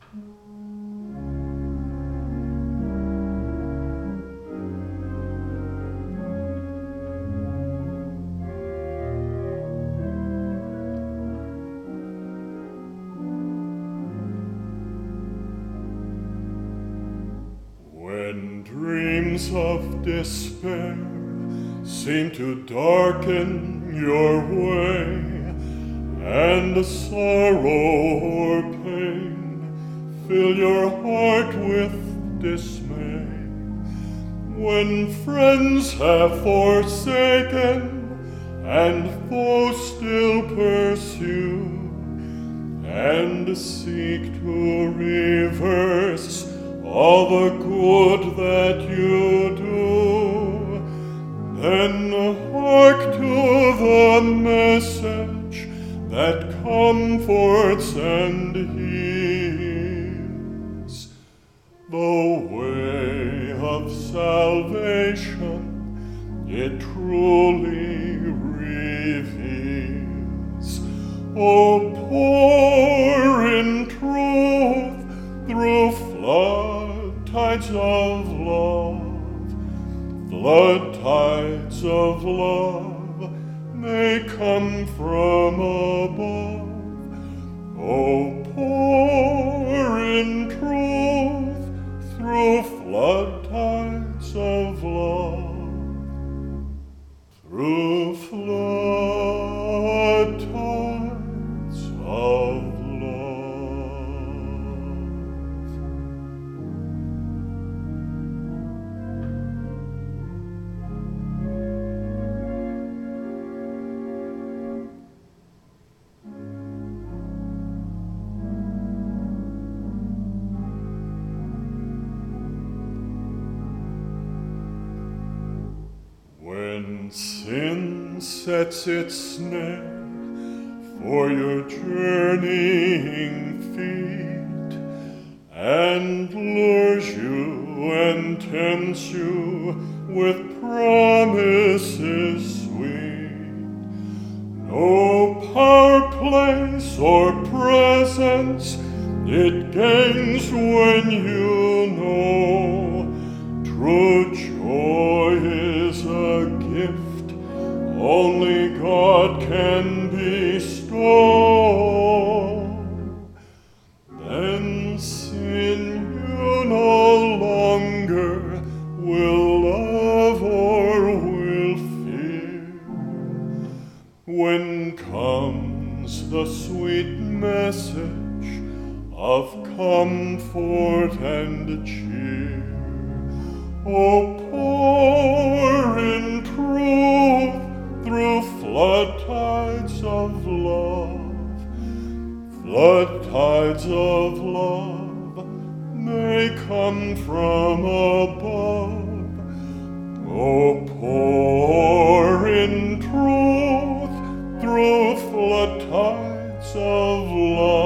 When dreams of despair seem to darken your way, and sorrow or pain fill your heart with dismay, when friends have forsaken and foes still pursue, and seek to reverse all the good that you do, then hark to the message that comforts and heals. The way of salvation it truly reveals. Oh, pour in truth through flood tides of love, flood tides of love may come from above. Oh, pour in truth through flood tides of love, through flood tides of love. When sin sets its snare for your journeying feet, and lures you and tempts you with promises sweet, no power, place, or presence it gains when you know true joy is a gift only God can bestow. Then sin you no longer will love or will fear, when comes the sweet message of comfort and cheer. Oh, pour in truth through flood tides of love, flood tides of love may come from above. Oh, pour in truth through flood tides of love,